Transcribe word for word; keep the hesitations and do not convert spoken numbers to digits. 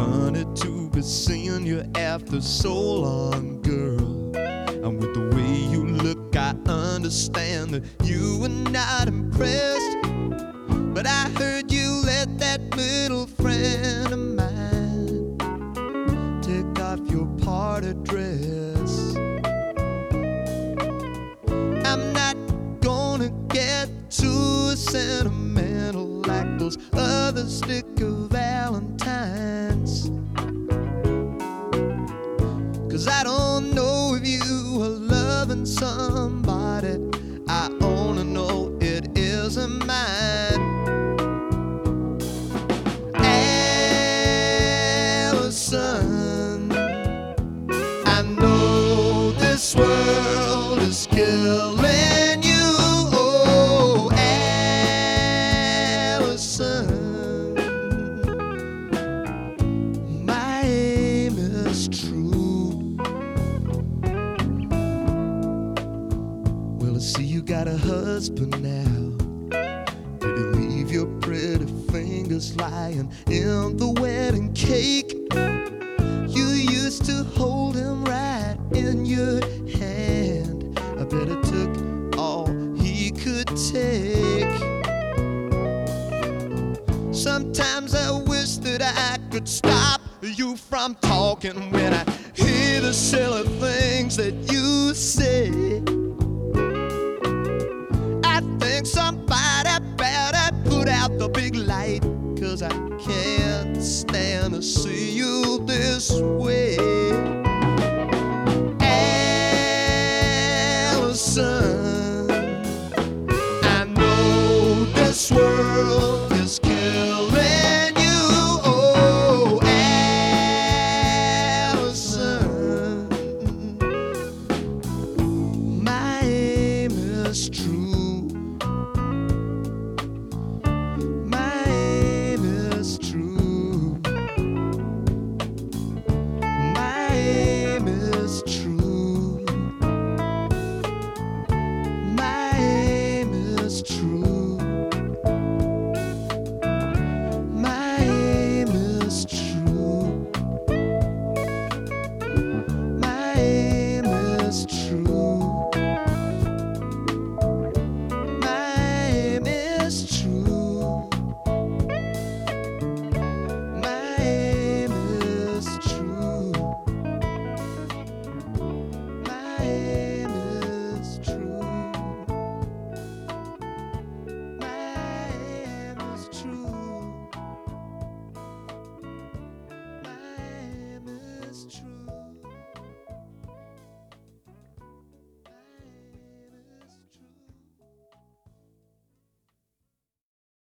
funny to be seeing you after so long, girl. And with the way you look, I understand that you were not impressed. But I heard you let that little friend of mine take off your party dress. I'm not gonna get too sentimental like those other sticker Valentines, 'cause I don't know if you are loving somebody. I only know it isn't mine. Allison, I know this world is killing you. Oh, Allison, my aim is true. Well, I see you got a husband now. Did he leave your pretty fingers lying in the wedding cake? You used to hold him right in your hand. I bet it took all he could take. Sometimes I wish that I could stop you from talking when I